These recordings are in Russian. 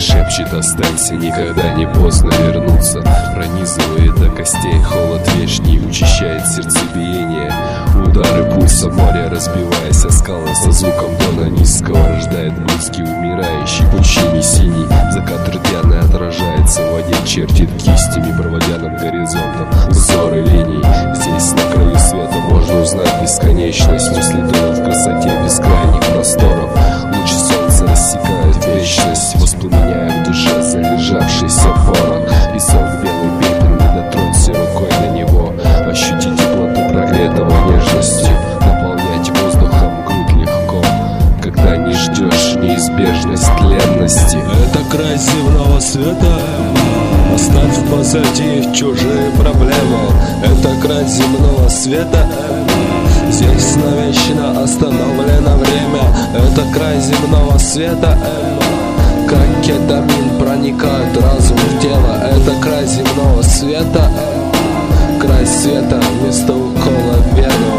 шепчет: останься, никогда не поздно вернуться. Пронизывает до костей холод вечный, учащает сердцебиение. Удары пульса моря, разбиваясь о скалы, со звуком дона низкого рождает гудский умирающий. Пучине синий, закат рдяный отражается в воде, чертит кистями, проводя над горизонтом узоры линий. Здесь на краю света можно узнать бесконечность, мысли тонут в красоте бескрайних просторов. Лучи солнца рассекают вечность, воспламеняя в душе залежавшийся порох. Песок белый пепельный, дотронься рукой до него, ощути теплоту прогретого нежностью. Наполнять воздухом грудь легко, когда не ждешь неизбежность тленности. Это край земного света, оставь позади чужие проблемы. Это край земного света, здесь навечно остановлено время. Это край земного света, как кетамин проникает разум в тело. Это край земного света, край света вместо укола в вену.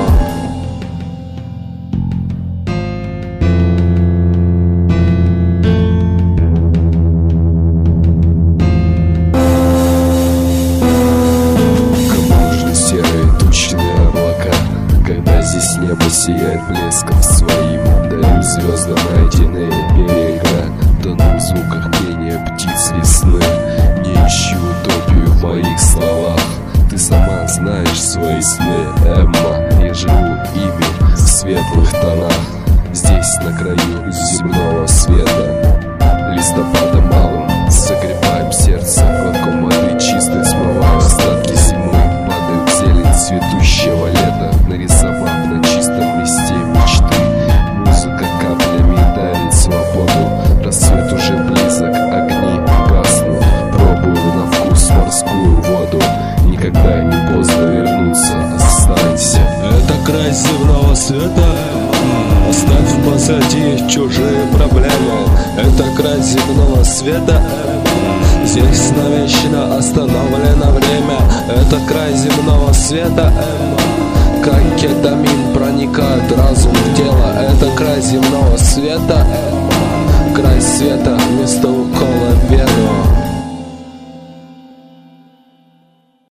Когда здесь небо сияет блеском своим, дарю звездам найденные берега, тону в звуках пения птиц весны. Не ищи утопию в моих словах, ты сама знаешь свои сны, Эмма. Я живу ими в светлых тонах, здесь на краю земного света. Листопадом малым согреваем сердце, глотком воды чистой смывая остатки зимы. Падают в зелень цветущего лета, нарисовав на чистом листе мечты. Музыка каплями дарит свободу, рассвет уже близок, огни гаснут. Пробую на вкус морскую воду, никогда не поздно вернуться, останься. Это край земного света, оставь позади чужие проблемы. Это край земного света, здесь навечно остановлено время. Это край земного света, как кетамин проникает разум в тело. Это край земного света, край света вместо укола в вену.